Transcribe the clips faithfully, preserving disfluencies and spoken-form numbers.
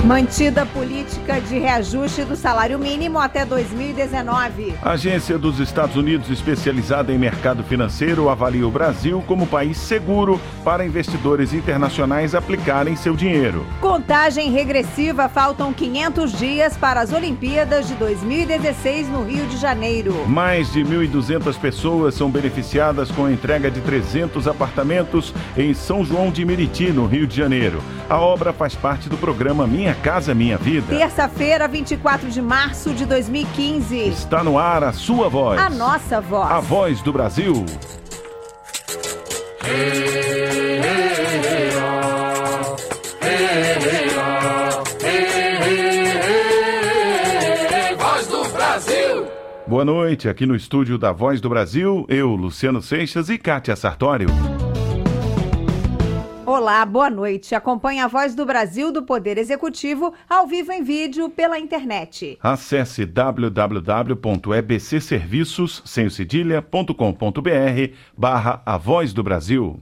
Mantida a política de reajuste do salário mínimo até dois mil e dezenove. A agência dos Estados Unidos especializada em mercado financeiro avalia o Brasil como país seguro para investidores internacionais aplicarem seu dinheiro. Contagem regressiva, faltam quinhentos dias para as Olimpíadas de dois mil e dezesseis no Rio de Janeiro. Mais de mil e duzentas pessoas são beneficiadas com a entrega de trezentos apartamentos em São João de Meriti, no Rio de Janeiro. A obra faz parte do programa Minha Casa Minha Vida. Terça-feira, vinte e quatro de março de dois mil e quinze. Está no ar a sua voz. A nossa voz. A voz do Brasil. Voz do Brasil. Boa noite, aqui no estúdio da Voz do Brasil, eu, Luciano Seixas e Kátia Sartório. Olá, boa noite. Acompanhe a Voz do Brasil do Poder Executivo ao vivo em vídeo pela internet. Acesse w w w ponto e b c serviços sem cedilha ponto com ponto b r barra A Voz do Brasil.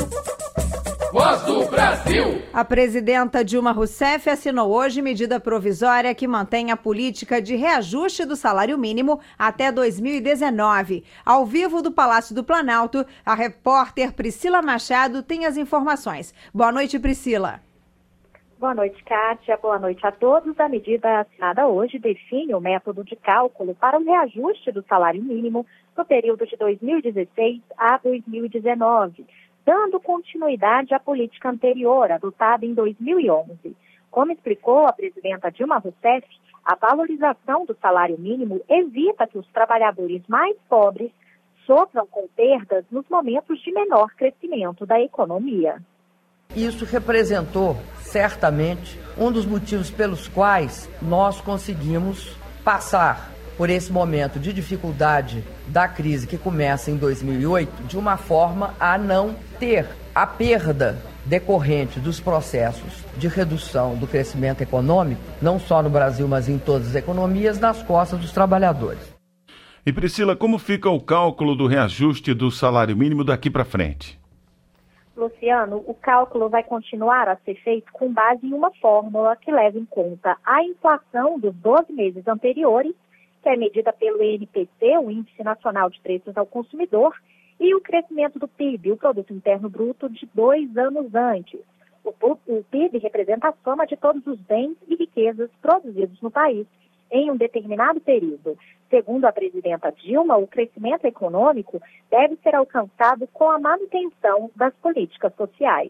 Voz do Brasil. A presidenta Dilma Rousseff assinou hoje medida provisória que mantém a política de reajuste do salário mínimo até dois mil e dezenove. Ao vivo do Palácio do Planalto, a repórter Priscila Machado tem as informações. Boa noite, Priscila. Boa noite, Kátia. Boa noite a todos. A medida assinada hoje define o método de cálculo para o reajuste do salário mínimo no período de dois mil e dezesseis a dois mil e dezenove. Dando continuidade à política anterior, adotada em dois mil e onze. Como explicou a presidenta Dilma Rousseff, a valorização do salário mínimo evita que os trabalhadores mais pobres sofram com perdas nos momentos de menor crescimento da economia. Isso representou, certamente, um dos motivos pelos quais nós conseguimos passar por esse momento de dificuldade da crise que começa em dois mil e oito, de uma forma a não ter a perda decorrente dos processos de redução do crescimento econômico, não só no Brasil, mas em todas as economias, nas costas dos trabalhadores. E Priscila, como fica o cálculo do reajuste do salário mínimo daqui para frente? Luciano, o cálculo vai continuar a ser feito com base em uma fórmula que leva em conta a inflação dos doze meses anteriores, que é medida pelo I N P C, o Índice Nacional de Preços ao Consumidor, e o crescimento do P I B, o Produto Interno Bruto, de dois anos antes. O, o P I B representa a soma de todos os bens e riquezas produzidos no país em um determinado período. Segundo a presidenta Dilma, o crescimento econômico deve ser alcançado com a manutenção das políticas sociais.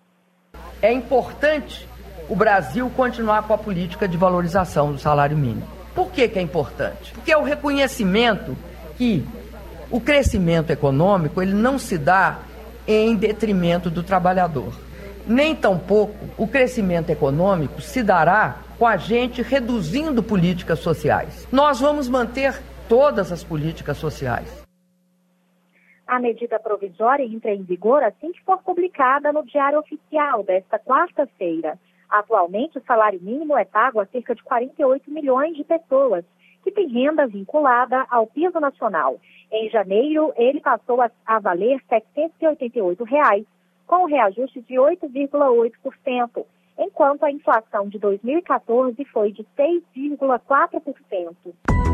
É importante o Brasil continuar com a política de valorização do salário mínimo. Por que que é importante? Porque é o reconhecimento que o crescimento econômico ele não se dá em detrimento do trabalhador. Nem tampouco o crescimento econômico se dará com a gente reduzindo políticas sociais. Nós vamos manter todas as políticas sociais. A medida provisória entra em vigor assim que for publicada no Diário Oficial desta quarta-feira. Atualmente, o salário mínimo é pago a cerca de quarenta e oito milhões de pessoas, que têm renda vinculada ao piso nacional. Em janeiro, ele passou a, a valer setecentos e oitenta e oito reais, com um reajuste de oito vírgula oito por cento, enquanto a inflação de dois mil e quatorze foi de seis vírgula quatro por cento.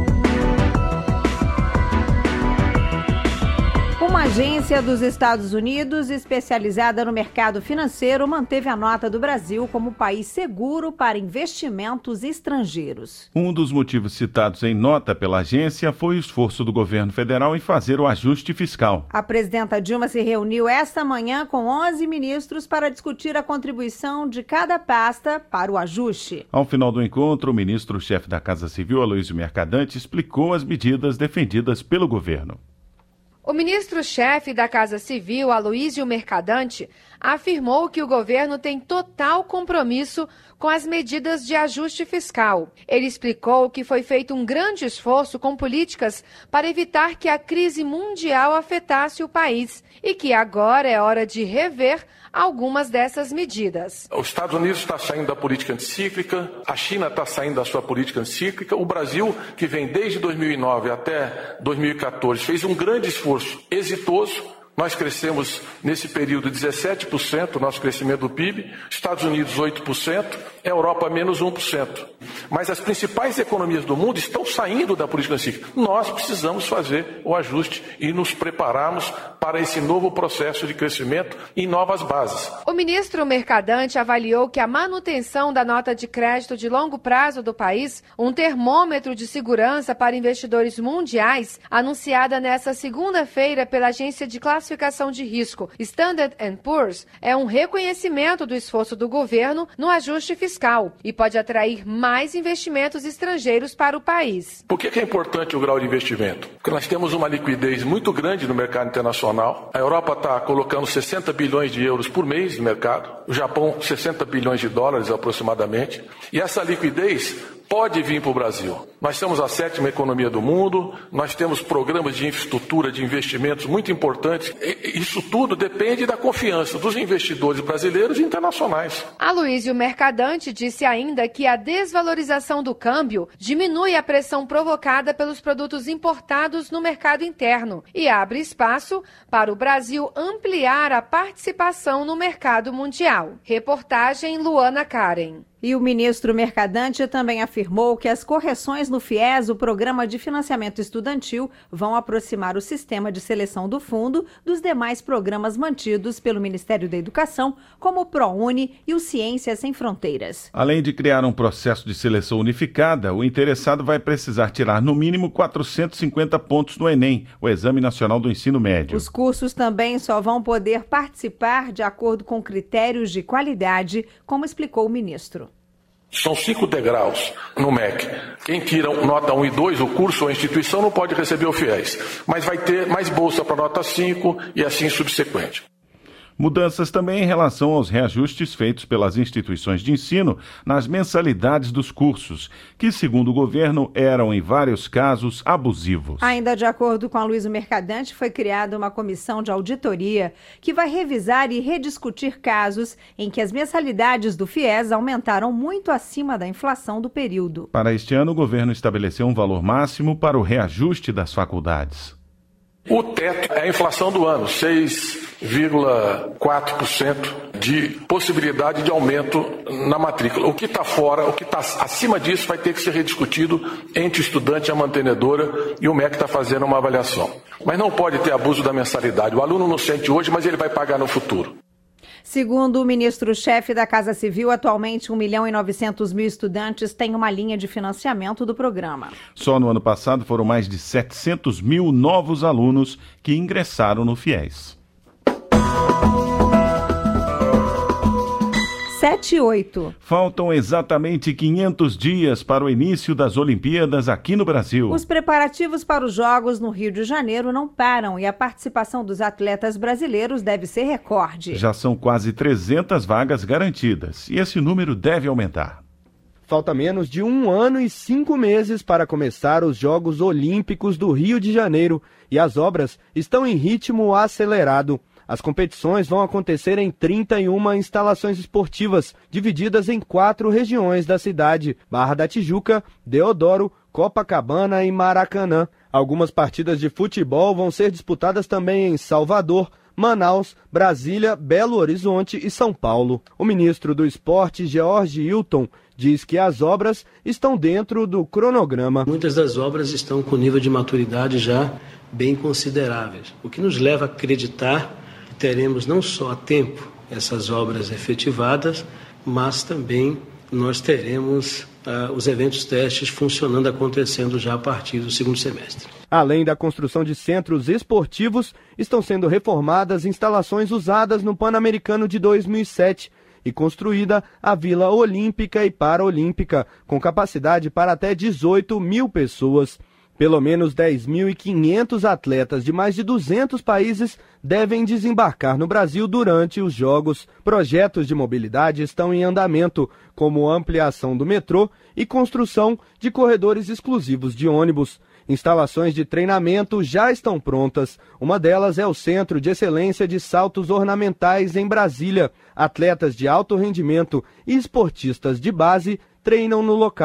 Uma agência dos Estados Unidos especializada no mercado financeiro manteve a nota do Brasil como país seguro para investimentos estrangeiros. Um dos motivos citados em nota pela agência foi o esforço do governo federal em fazer o ajuste fiscal. A presidenta Dilma se reuniu esta manhã com onze ministros para discutir a contribuição de cada pasta para o ajuste. Ao final do encontro, o ministro-chefe da Casa Civil, Aloysio Mercadante, explicou as medidas defendidas pelo governo. O ministro-chefe da Casa Civil, Aloysio Mercadante, afirmou que o governo tem total compromisso com as medidas de ajuste fiscal. Ele explicou que foi feito um grande esforço com políticas para evitar que a crise mundial afetasse o país e que agora é hora de rever algumas dessas medidas. Os Estados Unidos está saindo da política anticíclica, a China está saindo da sua política anticíclica, o Brasil, que vem desde dois mil e nove até dois mil e quatorze, fez um grande esforço exitoso Nós crescemos nesse período dezessete por cento, nosso crescimento do P I B, Estados Unidos oito por cento, Europa menos um por cento. Mas as principais economias do mundo estão saindo da política cíclica. Nós precisamos fazer o ajuste e nos prepararmos para esse novo processo de crescimento em novas bases. O ministro Mercadante avaliou que a manutenção da nota de crédito de longo prazo do país, um termômetro de segurança para investidores mundiais, anunciada nesta segunda-feira pela agência de classificação de risco Standard and Poor's, é um reconhecimento do esforço do governo no ajuste fiscal e pode atrair mais investimentos estrangeiros para o país. Por que é importante o grau de investimento? Porque nós temos uma liquidez muito grande no mercado internacional. A Europa está colocando sessenta bilhões de euros por mês no mercado, o Japão sessenta bilhões de dólares aproximadamente, e essa liquidez pode vir para o Brasil. Nós somos a sétima economia do mundo, nós temos programas de infraestrutura, de investimentos muito importantes. Isso tudo depende da confiança dos investidores brasileiros e internacionais. Aloysio Mercadante disse ainda que a desvalorização do câmbio diminui a pressão provocada pelos produtos importados no mercado interno e abre espaço para o Brasil ampliar a participação no mercado mundial. Reportagem Luana Karen. E o ministro Mercadante também afirmou que as correções no FIES, o Programa de Financiamento Estudantil, vão aproximar o sistema de seleção do fundo dos demais programas mantidos pelo Ministério da Educação, como o ProUni e o Ciências Sem Fronteiras. Além de criar um processo de seleção unificada, o interessado vai precisar tirar no mínimo quatrocentos e cinquenta pontos no Enem, o Exame Nacional do Ensino Médio. Os cursos também só vão poder participar de acordo com critérios de qualidade, como explicou o ministro. São cinco degraus no M E C. Quem tira nota um e dois, o curso ou a instituição, não pode receber o FIES, mas vai ter mais bolsa para nota cinco e assim subsequente. Mudanças também em relação aos reajustes feitos pelas instituições de ensino nas mensalidades dos cursos, que, segundo o governo, eram, em vários casos, abusivos. Ainda de acordo com a Aloysio Mercadante, foi criada uma comissão de auditoria que vai revisar e rediscutir casos em que as mensalidades do FIES aumentaram muito acima da inflação do período. Para este ano, o governo estabeleceu um valor máximo para o reajuste das faculdades. O teto é a inflação do ano, seis vírgula quatro por cento de possibilidade de aumento na matrícula. O que está fora, o que está acima disso vai ter que ser rediscutido entre o estudante e a mantenedora, e o M E C está fazendo uma avaliação. Mas não pode ter abuso da mensalidade. O aluno não sente hoje, mas ele vai pagar no futuro. Segundo o ministro-chefe da Casa Civil, atualmente um milhão e novecentos mil estudantes têm uma linha de financiamento do programa. Só no ano passado foram mais de setecentos mil novos alunos que ingressaram no FIES. sete e oito. Faltam exatamente quinhentos dias para o início das Olimpíadas aqui no Brasil. Os preparativos para os Jogos no Rio de Janeiro não param e a participação dos atletas brasileiros deve ser recorde. Já são quase trezentas vagas garantidas e esse número deve aumentar. Falta menos de um ano e cinco meses para começar os Jogos Olímpicos do Rio de Janeiro e as obras estão em ritmo acelerado. As competições vão acontecer em trinta e uma instalações esportivas, divididas em quatro regiões da cidade: Barra da Tijuca, Deodoro, Copacabana e Maracanã. Algumas partidas de futebol vão ser disputadas também em Salvador, Manaus, Brasília, Belo Horizonte e São Paulo. O ministro do Esporte, George Hilton, diz que as obras estão dentro do cronograma. Muitas das obras estão com nível de maturidade já bem consideráveis, o que nos leva a acreditar que teremos não só a tempo essas obras efetivadas, mas também nós teremos uh, os eventos testes funcionando, acontecendo já a partir do segundo semestre. Além da construção de centros esportivos, estão sendo reformadas instalações usadas no Pan-Americano de dois mil e sete e construída a Vila Olímpica e Paralímpica, com capacidade para até dezoito mil pessoas. Pelo menos dez mil e quinhentos atletas de mais de duzentos países devem desembarcar no Brasil durante os Jogos. Projetos de mobilidade estão em andamento, como ampliação do metrô e construção de corredores exclusivos de ônibus. Instalações de treinamento já estão prontas. Uma delas é o Centro de Excelência de Saltos Ornamentais em Brasília. Atletas de alto rendimento e esportistas de base treinam no local.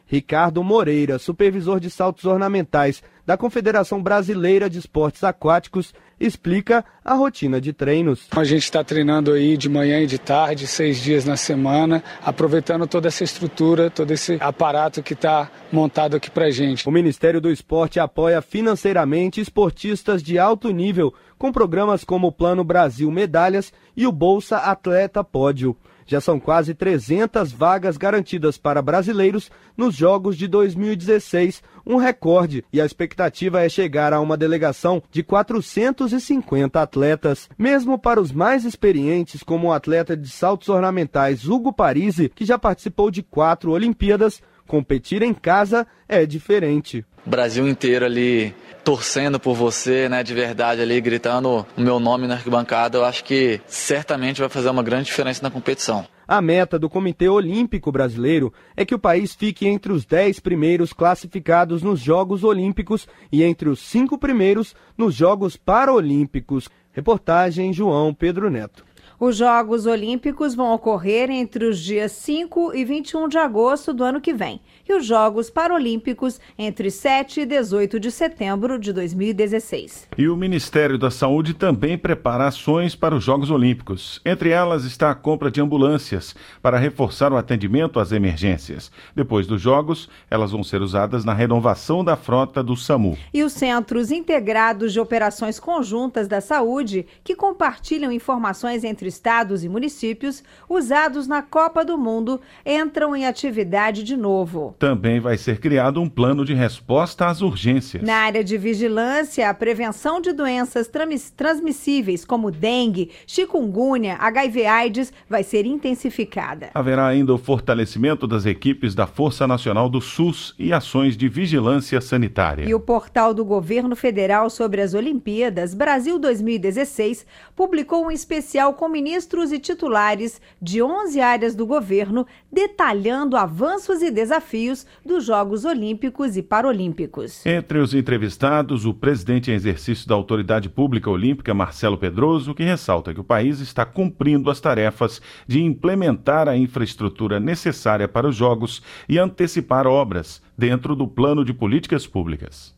Ricardo Moreira, supervisor de saltos ornamentais da Confederação Brasileira de Esportes Aquáticos, explica a rotina de treinos. A gente está treinando aí de manhã e de tarde, seis dias na semana, aproveitando toda essa estrutura, todo esse aparato que está montado aqui pra gente. O Ministério do Esporte apoia financeiramente esportistas de alto nível, com programas como o Plano Brasil Medalhas e o Bolsa Atleta Pódio. Já são quase trezentas vagas garantidas para brasileiros nos Jogos de dois mil e dezesseis, um recorde, e a expectativa é chegar a uma delegação de quatrocentos e cinquenta atletas. Mesmo para os mais experientes, como o atleta de saltos ornamentais Hugo Parisi, que já participou de quatro Olimpíadas, competir em casa é diferente. O Brasil inteiro ali torcendo por você, né, de verdade ali, gritando o meu nome na arquibancada, eu acho que certamente vai fazer uma grande diferença na competição. A meta do Comitê Olímpico Brasileiro é que o país fique entre os dez primeiros classificados nos Jogos Olímpicos e entre os cinco primeiros nos Jogos Paralímpicos. Reportagem João Pedro Neto. Os Jogos Olímpicos vão ocorrer entre os dias cinco e vinte e um de agosto do ano que vem e os Jogos Paralímpicos entre sete e dezoito de setembro de dois mil e dezesseis. E o Ministério da Saúde também prepara ações para os Jogos Olímpicos. Entre elas está a compra de ambulâncias para reforçar o atendimento às emergências. Depois dos Jogos, elas vão ser usadas na renovação da frota do SAMU. E os Centros Integrados de Operações Conjuntas da Saúde, que compartilham informações entre estados e municípios, usados na Copa do Mundo, entram em atividade de novo. Também vai ser criado um plano de resposta às urgências. Na área de vigilância, a prevenção de doenças transmissíveis como dengue, chikungunya, H I V/AIDS vai ser intensificada. Haverá ainda o fortalecimento das equipes da Força Nacional do SUS e ações de vigilância sanitária. E o portal do Governo Federal sobre as Olimpíadas Brasil dois mil e dezesseis publicou um especial com ministros e titulares de onze áreas do governo, detalhando avanços e desafios dos Jogos Olímpicos e Paralímpicos. Entre os entrevistados, o presidente em exercício da Autoridade Pública Olímpica, Marcelo Pedroso, que ressalta que o país está cumprindo as tarefas de implementar a infraestrutura necessária para os Jogos e antecipar obras dentro do plano de políticas públicas.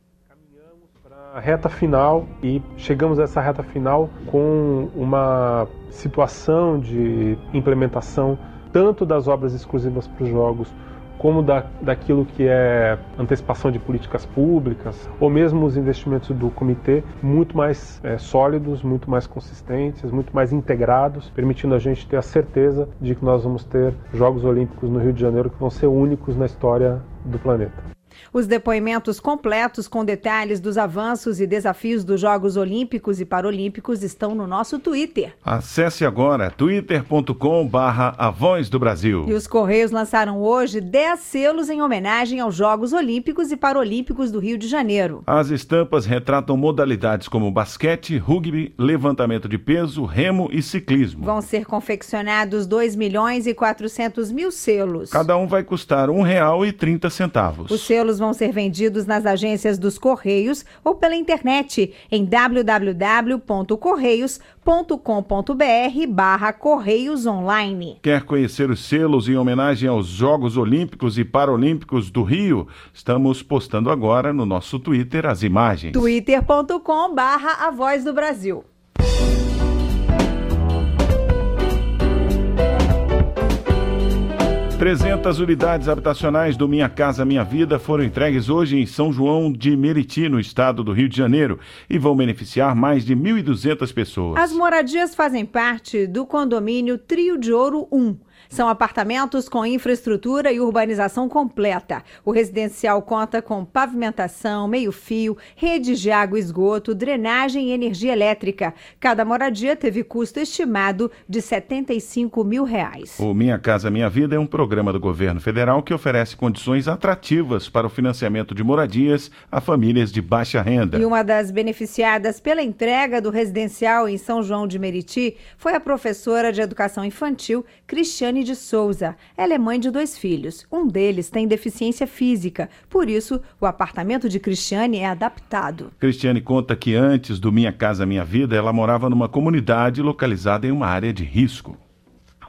A reta final, e chegamos a essa reta final com uma situação de implementação tanto das obras exclusivas para os Jogos como da, daquilo que é antecipação de políticas públicas, ou mesmo os investimentos do comitê, muito mais é, sólidos, muito mais consistentes, muito mais integrados, permitindo a gente ter a certeza de que nós vamos ter Jogos Olímpicos no Rio de Janeiro que vão ser únicos na história do planeta. Os depoimentos completos com detalhes dos avanços e desafios dos Jogos Olímpicos e Paralímpicos estão no nosso Twitter. Acesse agora twitter ponto com barra A Voz do Brasil. E os Correios lançaram hoje dez selos em homenagem aos Jogos Olímpicos e Paralímpicos do Rio de Janeiro. As estampas retratam modalidades como basquete, rugby, levantamento de peso, remo e ciclismo. Vão ser confeccionados dois milhões e quatrocentos mil selos. Cada um vai custar um real e trinta centavos. Os selos vão ser vendidos nas agências dos Correios ou pela internet em w w w ponto correios ponto com ponto b r barra Correios Online. Quer conhecer os selos em homenagem aos Jogos Olímpicos e Paralímpicos do Rio? Estamos postando agora no nosso Twitter as imagens. twitter ponto com barra A Voz do Brasil. trezentas unidades habitacionais do Minha Casa Minha Vida foram entregues hoje em São João de Meriti, no estado do Rio de Janeiro, e vão beneficiar mais de mil e duzentas pessoas. As moradias fazem parte do condomínio Trio de Ouro um. São apartamentos com infraestrutura e urbanização completa. O residencial conta com pavimentação, meio-fio, rede de água e esgoto, drenagem e energia elétrica. Cada moradia teve custo estimado de setenta e cinco mil reais. O Minha Casa Minha Vida é um programa do governo federal que oferece condições atrativas para o financiamento de moradias a famílias de baixa renda. E uma das beneficiadas pela entrega do residencial em São João de Meriti foi a professora de educação infantil, Cristiane de Souza. Ela é mãe de dois filhos. Um deles tem deficiência física. Por isso, o apartamento de Cristiane é adaptado. Cristiane conta que antes do Minha Casa Minha Vida, ela morava numa comunidade localizada em uma área de risco.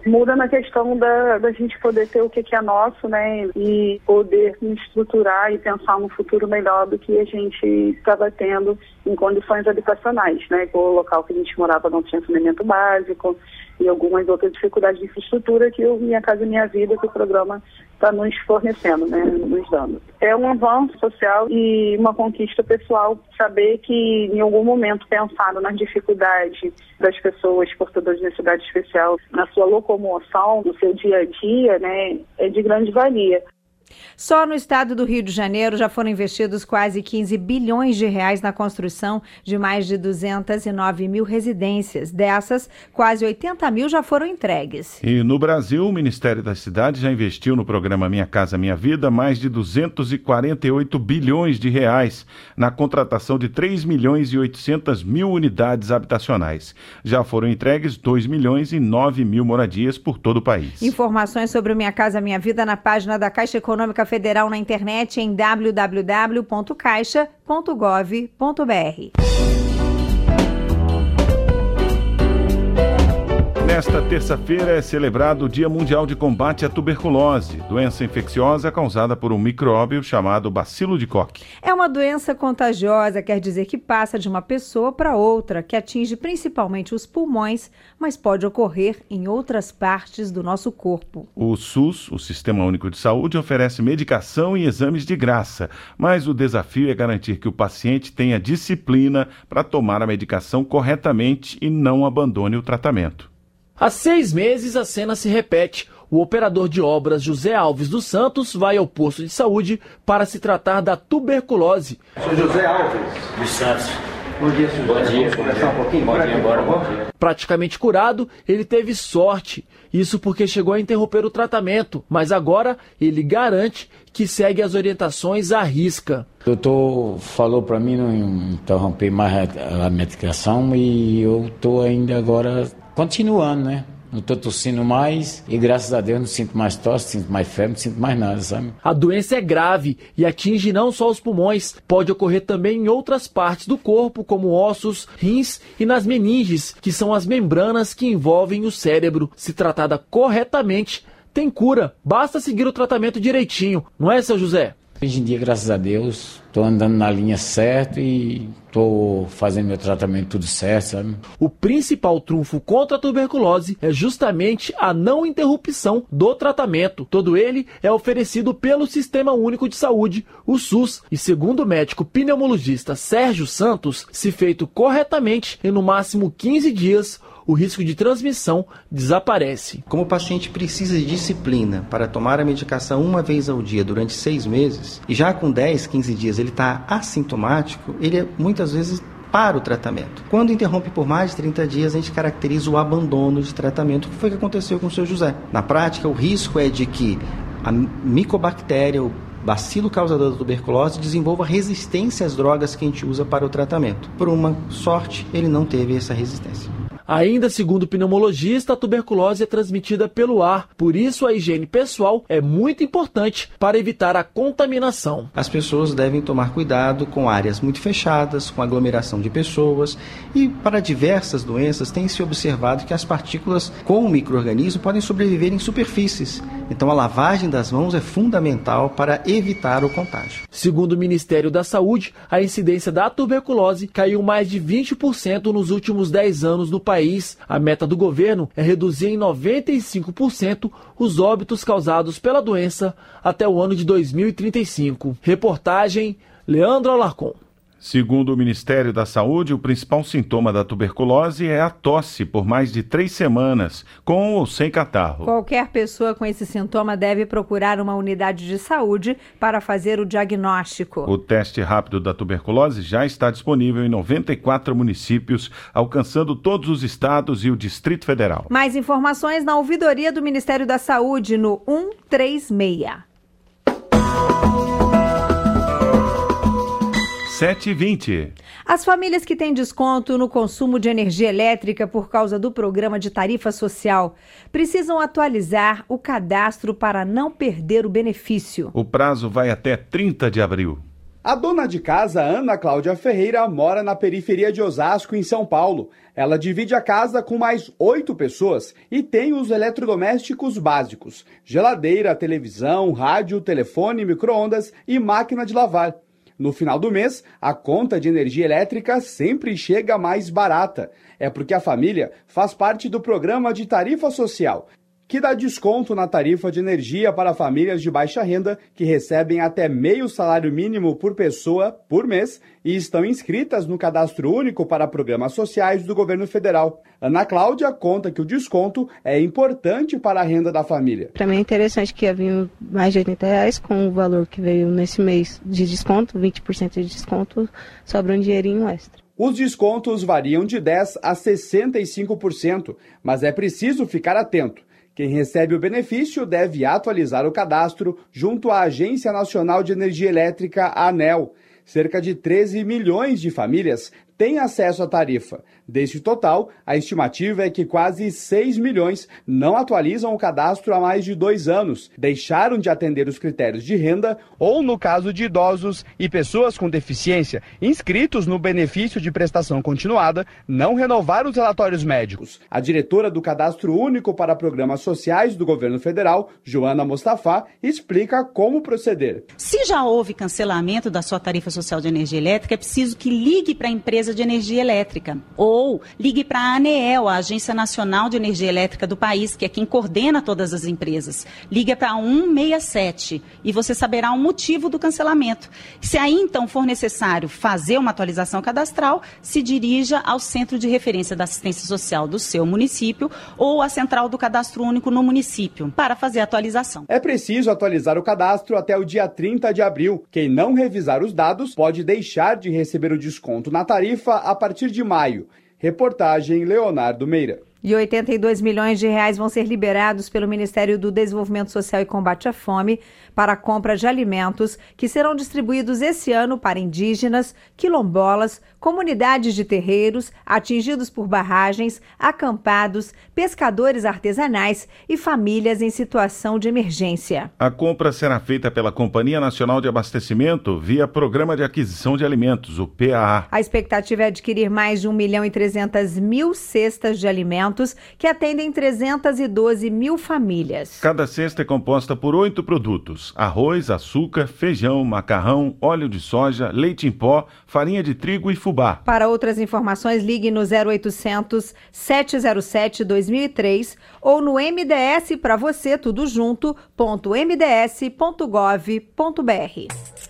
muda na questão da, da gente poder ter o que, que é nosso, né, e poder nos estruturar e pensar num futuro melhor do que a gente estava tendo em condições habitacionais, né, com o local que a gente morava não tinha saneamento básico e algumas outras dificuldades de infraestrutura que o Minha Casa Minha Vida, que o programa está nos fornecendo, né, nos dando. É um avanço social e uma conquista pessoal saber que em algum momento pensaram nas dificuldades das pessoas portadoras de necessidade especial na sua locomoção, no seu dia a dia, né, é de grande valia. Só no estado do Rio de Janeiro já foram investidos quase quinze bilhões de reais na construção de mais de duzentas e nove mil residências. Dessas, quase oitenta mil já foram entregues. E no Brasil, o Ministério da Cidade já investiu no programa Minha Casa Minha Vida mais de duzentos e quarenta e oito bilhões de reais na contratação de três milhões e oitocentas mil unidades habitacionais. Já foram entregues dois milhões e nove mil moradias por todo o país. Informações sobre o Minha Casa Minha Vida na página da Caixa Econômica Federal na internet em w w w ponto caixa ponto gov ponto b r. Nesta terça-feira é celebrado o Dia Mundial de Combate à Tuberculose, doença infecciosa causada por um micróbio chamado bacilo de Koch. É uma doença contagiosa, quer dizer que passa de uma pessoa para outra, que atinge principalmente os pulmões, mas pode ocorrer em outras partes do nosso corpo. O SUS, o Sistema Único de Saúde, oferece medicação e exames de graça, mas o desafio é garantir que o paciente tenha disciplina para tomar a medicação corretamente e não abandone o tratamento. Há seis meses a cena se repete. O operador de obras José Alves dos Santos vai ao posto de saúde para se tratar da tuberculose. Sou José Alves dos Santos. Bom dia, senhor. Bom dia. Vamos conversar um pouquinho? Bora aqui, bora, bom dia. Praticamente curado, ele teve sorte. Isso porque chegou a interromper o tratamento, mas agora ele garante que segue as orientações à risca. O doutor falou para mim não interromper mais a medicação e eu estou ainda agora continuando, né? Não estou tossindo mais e graças a Deus não sinto mais tosse, não sinto mais febre, não sinto mais nada, sabe? A doença é grave e atinge não só os pulmões, pode ocorrer também em outras partes do corpo, como ossos, rins e nas meninges, que são as membranas que envolvem o cérebro. Se tratada corretamente, tem cura, basta seguir o tratamento direitinho, não é, seu José? Hoje em dia, graças a Deus, estou andando na linha certa e estou fazendo meu tratamento tudo certo, sabe? O principal trunfo contra a tuberculose é justamente a não interrupção do tratamento. Todo ele é oferecido pelo Sistema Único de Saúde, o SUS, e segundo o médico pneumologista Sérgio Santos, se feito corretamente, em no máximo quinze dias, o risco de transmissão desaparece. Como o paciente precisa de disciplina para tomar a medicação uma vez ao dia durante seis meses, e já com dez, quinze dias ele está assintomático, ele é, muitas vezes para o tratamento. Quando interrompe por mais de trinta dias, a gente caracteriza o abandono de tratamento, que foi o que aconteceu com o seu José. Na prática, o risco é de que a micobactéria, o bacilo causador da tuberculose, desenvolva resistência às drogas que a gente usa para o tratamento. Por uma sorte, ele não teve essa resistência. Ainda segundo o pneumologista, a tuberculose é transmitida pelo ar, por isso a higiene pessoal é muito importante para evitar a contaminação. As pessoas devem tomar cuidado com áreas muito fechadas, com aglomeração de pessoas, e para diversas doenças tem se observado que as partículas com o micro-organismo podem sobreviver em superfícies. Então a lavagem das mãos é fundamental para evitar o contágio. Segundo o Ministério da Saúde, a incidência da tuberculose caiu mais de vinte por cento nos últimos dez anos no país. A meta do governo é reduzir em noventa e cinco por cento os óbitos causados pela doença até o ano de dois mil e trinta e cinco. Reportagem Leandro Alarcon. Segundo o Ministério da Saúde, o principal sintoma da tuberculose é a tosse por mais de três semanas, com ou sem catarro. Qualquer pessoa com esse sintoma deve procurar uma unidade de saúde para fazer o diagnóstico. O teste rápido da tuberculose já está disponível em noventa e quatro municípios, alcançando todos os estados e o Distrito Federal. Mais informações na ouvidoria do Ministério da Saúde no um três seis. sete e vinte. As famílias que têm desconto no consumo de energia elétrica por causa do programa de tarifa social precisam atualizar o cadastro para não perder o benefício. O prazo vai até trinta de abril. A dona de casa, Ana Cláudia Ferreira, mora na periferia de Osasco, em São Paulo. Ela divide a casa com mais oito pessoas e tem os eletrodomésticos básicos: geladeira, televisão, rádio, telefone, micro-ondas e máquina de lavar. No final do mês, a conta de energia elétrica sempre chega mais barata. É porque a família faz parte do programa de tarifa social, que dá desconto na tarifa de energia para famílias de baixa renda que recebem até meio salário mínimo por pessoa por mês e estão inscritas no Cadastro Único para Programas Sociais do Governo Federal. Ana Cláudia conta que o desconto é importante para a renda da família. Para mim é interessante que havia mais de oitenta reais com o valor que veio nesse mês de desconto, vinte por cento de desconto, sobra um dinheirinho extra. Os descontos variam de dez por cento a sessenta e cinco por cento, mas é preciso ficar atento. Quem recebe o benefício deve atualizar o cadastro junto à Agência Nacional de Energia Elétrica, a ANEEL. Cerca de treze milhões de famílias têm acesso à tarifa. Deste total, a estimativa é que quase seis milhões não atualizam o cadastro há mais de dois anos, deixaram de atender os critérios de renda ou, no caso de idosos e pessoas com deficiência inscritos no benefício de prestação continuada, não renovaram os relatórios médicos. A diretora do Cadastro Único para Programas Sociais do Governo Federal, Joana Mostafá, explica como proceder. Se já houve cancelamento da sua tarifa social de energia elétrica, é preciso que ligue para a empresa de energia elétrica ou ligue para a ANEEL, a Agência Nacional de Energia Elétrica do país, que é quem coordena todas as empresas. Liga para cento e sessenta e sete e você saberá o motivo do cancelamento. Se aí então for necessário fazer uma atualização cadastral, se dirija ao Centro de Referência da Assistência Social do seu município ou à Central do Cadastro Único no município para fazer a atualização. É preciso atualizar o cadastro até o dia trinta de abril. Quem não revisar os dados pode deixar de receber o desconto na tarifa a partir de maio. Reportagem Leonardo Meira. E oitenta e dois milhões de reais vão ser liberados pelo Ministério do Desenvolvimento Social e Combate à Fome para a compra de alimentos que serão distribuídos esse ano para indígenas, quilombolas, comunidades de terreiros, atingidos por barragens, acampados, pescadores artesanais e famílias em situação de emergência. A compra será feita pela Companhia Nacional de Abastecimento via Programa de Aquisição de Alimentos, o P A A. A expectativa é adquirir mais de um milhão e trezentas mil cestas de alimentos que atendem trezentas e doze mil famílias. Cada cesta é composta por oito produtos: arroz, açúcar, feijão, macarrão, óleo de soja, leite em pó, farinha de trigo e fubá. Para outras informações, ligue no zero oitocentos, sete zero sete, dois mil e três ou no M D S para você tudo junto, ponto m d s ponto gov ponto b r.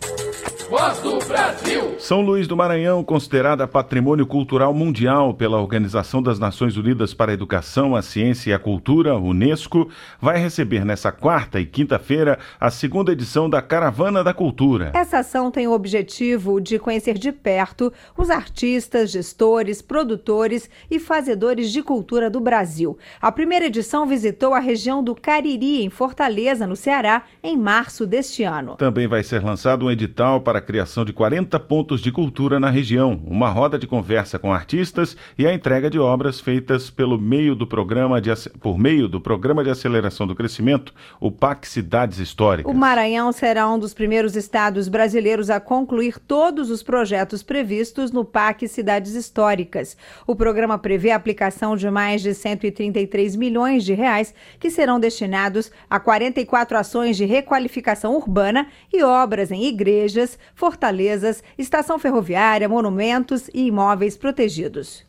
Voz do Brasil. São Luís do Maranhão, considerada Patrimônio Cultural Mundial pela Organização das Nações Unidas para a Educação, a Ciência e a Cultura, Unesco, vai receber nessa quarta e quinta-feira a segunda edição da Caravana da Cultura. Essa ação tem o objetivo de conhecer de perto os artistas, gestores, produtores e fazedores de cultura do Brasil. A primeira edição visitou a região do Cariri, em Fortaleza, no Ceará, em março deste ano. Também vai ser lançado um edital para a criação de quarenta pontos de cultura na região, uma roda de conversa com artistas e a entrega de obras feitas pelo meio do programa de, por meio do Programa de Aceleração do Crescimento, o P A C Cidades Históricas. O Maranhão será um dos primeiros estados brasileiros a concluir todos os projetos previstos no P A C Cidades Históricas. O programa prevê a aplicação de mais de cento e trinta e três milhões de reais que serão destinados a quarenta e quatro ações de requalificação urbana e obras em igrejas, fortalezas, estação ferroviária, monumentos e imóveis protegidos.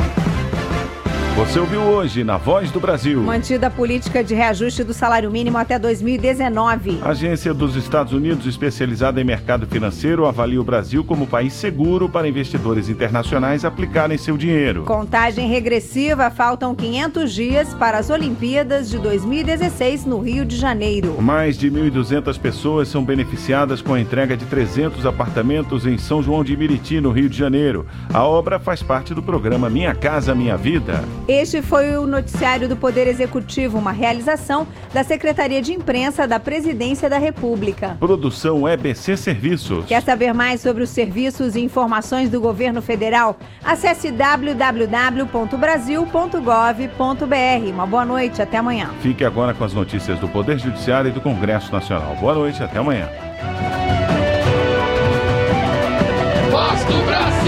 Você ouviu hoje na Voz do Brasil. Mantida a política de reajuste do salário mínimo até dois mil e dezenove. A Agência dos Estados Unidos, especializada em mercado financeiro, avalia o Brasil como país seguro para investidores internacionais aplicarem seu dinheiro. Contagem regressiva, faltam quinhentos dias para as Olimpíadas de dois mil e dezesseis no Rio de Janeiro. Mais de mil e duzentas pessoas são beneficiadas com a entrega de trezentos apartamentos em São João de Meriti, no Rio de Janeiro. A obra faz parte do programa Minha Casa Minha Vida. Este foi o noticiário do Poder Executivo, uma realização da Secretaria de Imprensa da Presidência da República. Produção E B C Serviços. Quer saber mais sobre os serviços e informações do governo federal? Acesse w w w ponto brasil ponto gov ponto b r. Uma boa noite, até amanhã. Fique agora com as notícias do Poder Judiciário e do Congresso Nacional. Boa noite, até amanhã. do Brasil.